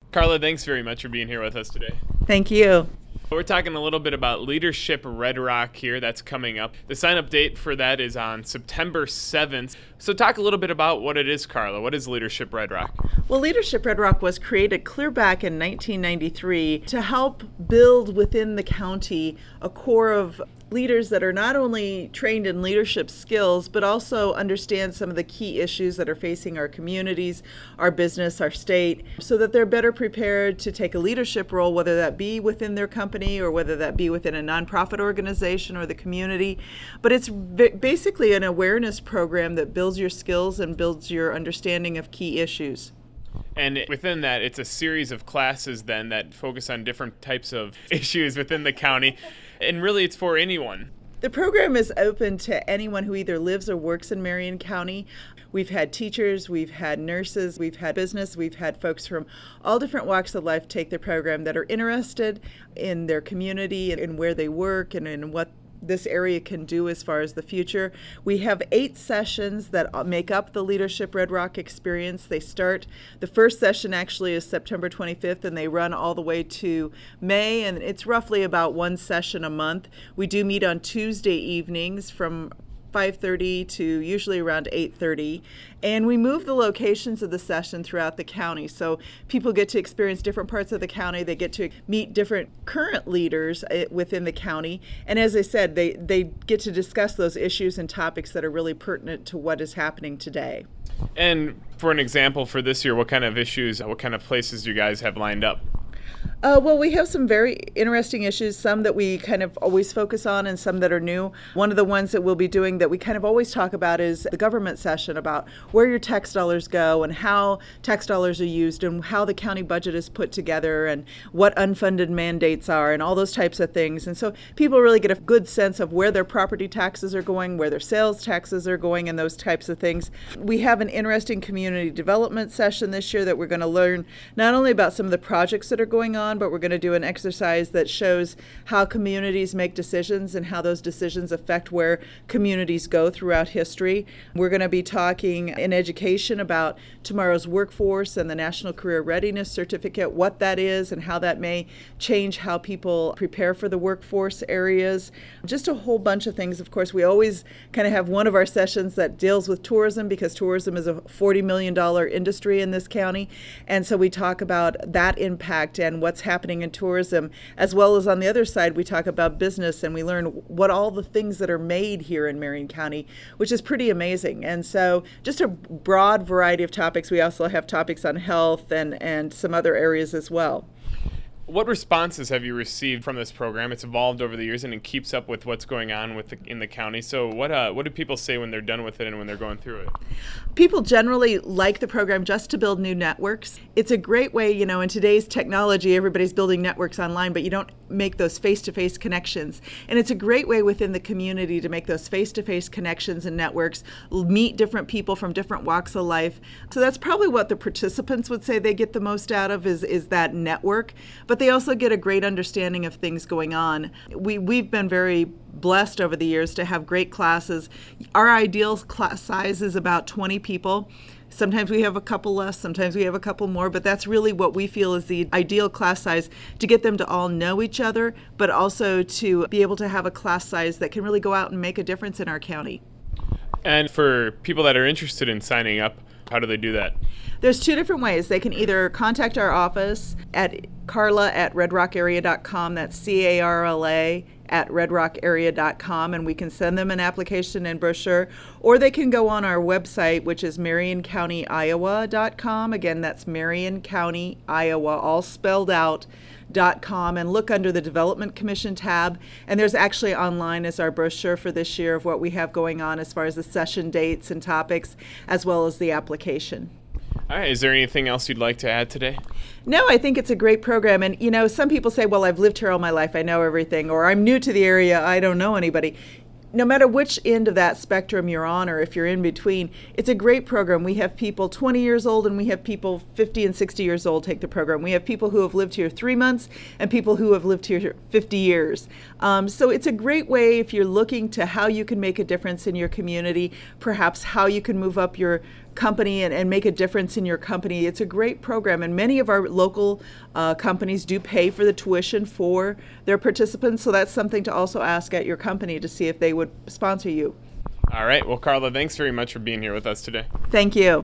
Carla, thanks very much for being here with us today. Thank you. We're talking a little bit about Leadership Red Rock here. That's coming up. The sign-up date for that is on September 7th. So talk a little bit about what it is, Carla. What is Leadership Red Rock? Well, Leadership Red Rock was created clear back in 1993 to help build within the county a core of leaders that are not only trained in leadership skills, but also understand some of the key issues that are facing our communities, our business, our state, so that they're better prepared to take a leadership role, whether that be within their company or whether that be within a nonprofit organization or the community. But it's basically an awareness program that builds your skills and builds your understanding of key issues. And within that, it's a series of classes then that focus on different types of issues within the county. And really, it's for anyone. The program is open to anyone who either lives or works in Marion County. We've had teachers, we've had nurses, we've had business, we've had folks from all different walks of life take the program that are interested in their community and in where they work and in what this area can do as far as the future. We have 8 sessions that make up the Leadership Red Rock experience. They start, the first session actually is September 25th, and they run all the way to May, and it's roughly about 1 session a month. We do meet on Tuesday evenings from 5:30 to usually around 8:30, and we move the locations of the session throughout the county, so people get to experience different parts of the county. They get to meet different current leaders within the county, and as I said, they get to discuss those issues and topics that are really pertinent to what is happening today. And for an example for this year, what kind of issues, what kind of places do you guys have lined up? Well, we have some very interesting issues, some that we kind of always focus on and some that are new. One of the ones that we'll be doing that we kind of always talk about is the government session, about where your tax dollars go and how tax dollars are used and how the county budget is put together and what unfunded mandates are and all those types of things. And so people really get a good sense of where their property taxes are going, where their sales taxes are going, and those types of things. We have an interesting community development session this year that we're going to learn not only about some of the projects that are going on, but we're going to do an exercise that shows how communities make decisions and how those decisions affect where communities go throughout history. We're going to be talking in education about tomorrow's workforce and the National Career Readiness Certificate, what that is and how that may change how people prepare for the workforce areas. Just a whole bunch of things. Of course, we always kind of have one of our sessions that deals with tourism, because tourism is a $40 million industry in this county. And so we talk about that impact and what's happening in tourism, as well as on the other side we talk about business and we learn what all the things that are made here in Marion County, which is pretty amazing. And so just a broad variety of topics. We also have topics on health and some other areas as well. What responses have you received from this program? It's evolved over the years and it keeps up with what's going on in the county. So what do people say when they're done with it and when they're going through it? People generally like the program just to build new networks. It's a great way, in today's technology, everybody's building networks online, but you don't make those face-to-face connections. And it's a great way within the community to make those face-to-face connections and networks, meet different people from different walks of life. So that's probably what the participants would say they get the most out of is that network. But they also get a great understanding of things going on. We've been very blessed over the years to have great classes. Our ideal class size is about 20 people. Sometimes we have a couple less, sometimes we have a couple more, but that's really what we feel is the ideal class size, to get them to all know each other, but also to be able to have a class size that can really go out and make a difference in our county. And for people that are interested in signing up, how do they do that? There's 2 different ways. They can either contact our office at carla@redrockarea.com, that's CARLA @redrockarea.com, and we can send them an application and brochure, or they can go on our website, which is marioncountyiowa.com. Again, that's Marion County, Iowa, all spelled out, .com, and look under the Development Commission tab. And there's actually online is our brochure for this year of what we have going on as far as the session dates and topics, as well as the application. All right. Is there anything else you'd like to add today? No, I think it's a great program. And, some people say, well, I've lived here all my life, I know everything, or I'm new to the area, I don't know anybody. No matter which end of that spectrum you're on, or if you're in between, it's a great program. We have people 20 years old and we have people 50 and 60 years old take the program. We have people who have lived here 3 months and people who have lived here 50 years. So it's a great way if you're looking to how you can make a difference in your community, perhaps how you can move up your company and make a difference in your company, it's a great program. And many of our local companies do pay for the tuition for their participants. So that's something to also ask at your company to see if they would sponsor you. All right. Well, Carla, thanks very much for being here with us today. Thank you.